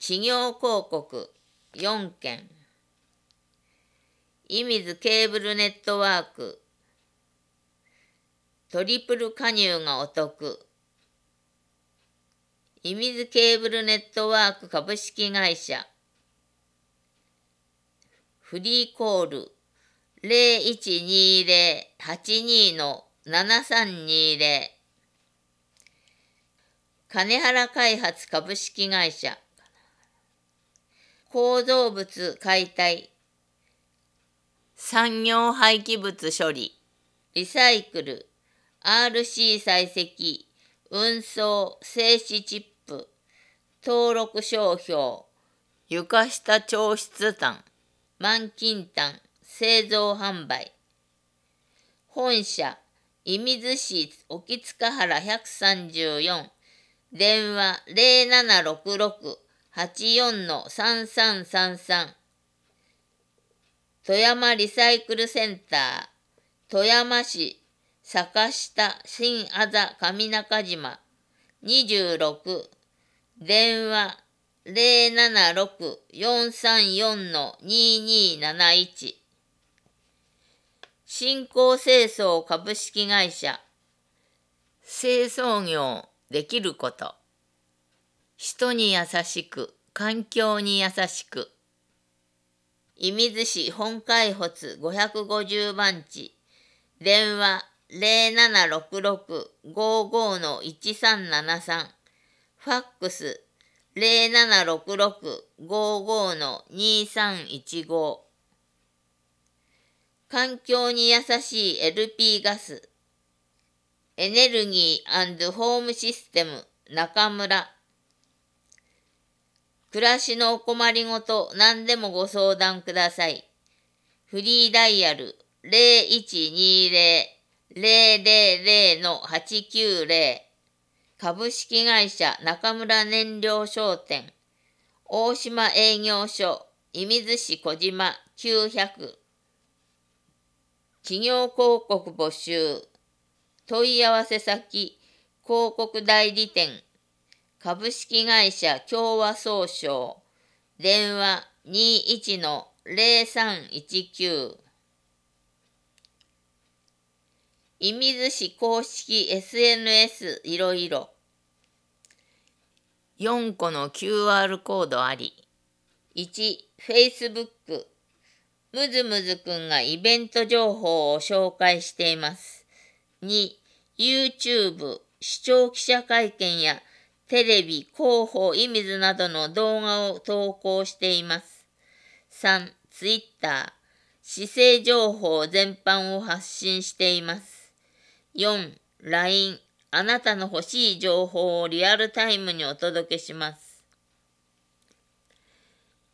企業広告4件。射水ケーブルネットワーク。トリプル加入がお得。射水ケーブルネットワーク株式会社。フリーコール 0120-82-7320。金原開発株式会社。構造物解体。産業廃棄物処理。リサイクル。RC 採石。運送。静止チップ。登録商標。床下調湿炭。満金炭。製造販売。本社。射水市沖塚原134。電話0766-84-3333。富山リサイクルセンター。富山市坂下新あざ上中島26。電話076-434-2271。新興清掃株式会社。清掃業できること。人に優しく、環境に優しく。射水市本開発550番地。電話0766-55-1373。ファックス0766-55-2315。環境に優しい LP ガス。エネルギー&ホームシステム中村。暮らしのお困りごと何でもご相談ください。フリーダイヤル0120-000-890。株式会社中村燃料商店。大島営業所射水市小島900。企業広告募集。問い合わせ先広告代理店。株式会社共和総商。電話21-0319。射水市公式 SNS いろいろ。4個の QR コードあり。1、Facebook。むずむずくんがイベント情報を紹介しています。2、YouTube。視聴記者会見やテレビ、広報、射水などの動画を投稿しています。3、Twitter。市政情報全般を発信しています。4、LINE。あなたの欲しい情報をリアルタイムにお届けします。